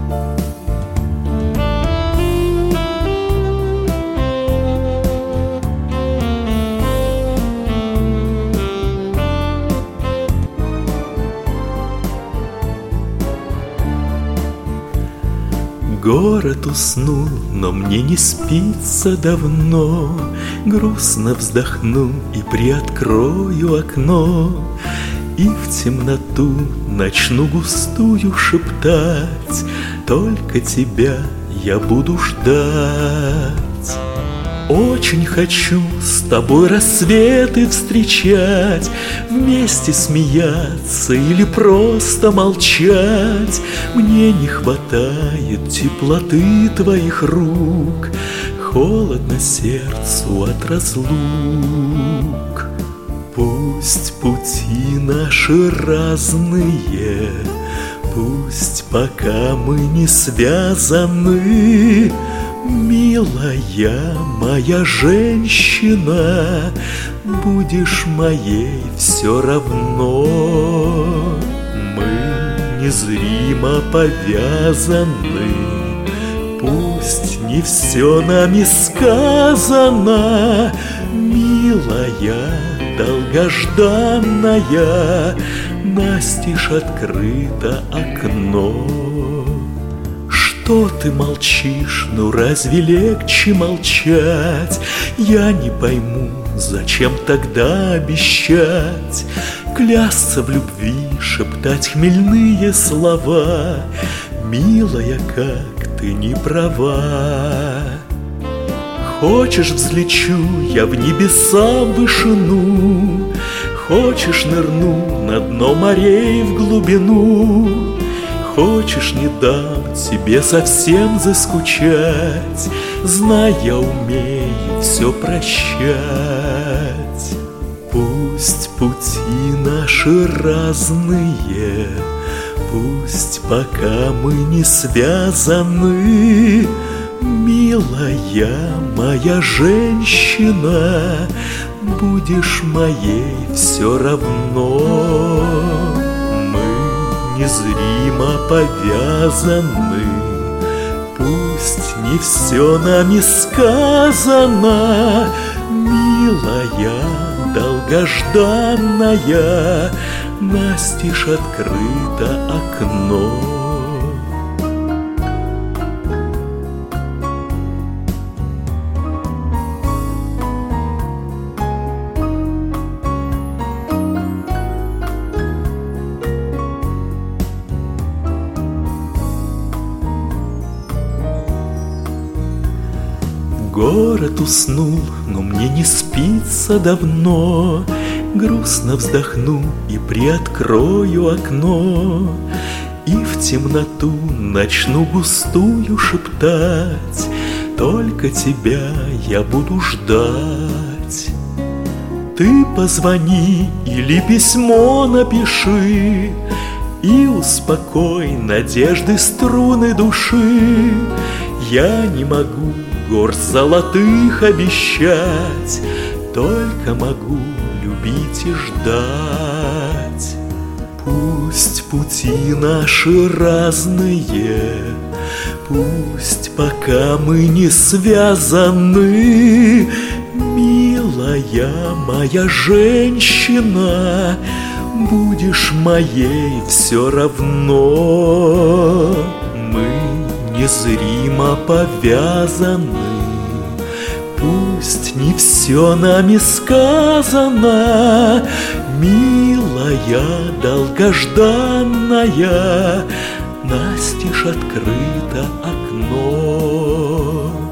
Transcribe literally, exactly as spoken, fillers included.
Город уснул, но мне не спится давно. Грустно вздохну и приоткрою окно, и в темноту начну густую шептать: только тебя я буду ждать. Очень хочу с тобой рассветы встречать, вместе смеяться или просто молчать. Мне не хватает теплоты твоих рук, холодно сердцу от разлук. Пусть пути наши разные, пусть пока мы не связаны, милая моя женщина, будешь моей все равно. Мы незримо повязаны, пусть не все нами сказано, милая, долгожданная, настежь открыто окно. Что ты молчишь, ну разве легче молчать? Я не пойму, зачем тогда обещать, клясться в любви, шептать хмельные слова. Милая, как ты не права. Хочешь, взлечу я в небеса в вышину, хочешь, нырну на дно морей в глубину, хочешь, не дам тебе совсем заскучать, знай, я умею все прощать. Пусть пути наши разные, пусть пока мы не связаны, милая моя женщина, будешь моей все равно. Незримо повязаны, пусть не все нами сказано, милая, долгожданная, настежь открыто окно. Город уснул, но мне не спится давно. Грустно вздохну и приоткрою окно, и в темноту начну густую шептать: только тебя я буду ждать. Ты позвони или письмо напиши, и успокой надежды струны души. Я не могу горсть золотых обещать, только могу любить и ждать. Пусть пути наши разные, пусть пока мы не связаны, милая моя женщина, будешь моей все равно. Мы незримо повязаны, пусть не все нами сказано, милая, долгожданная, настежь открыто окно.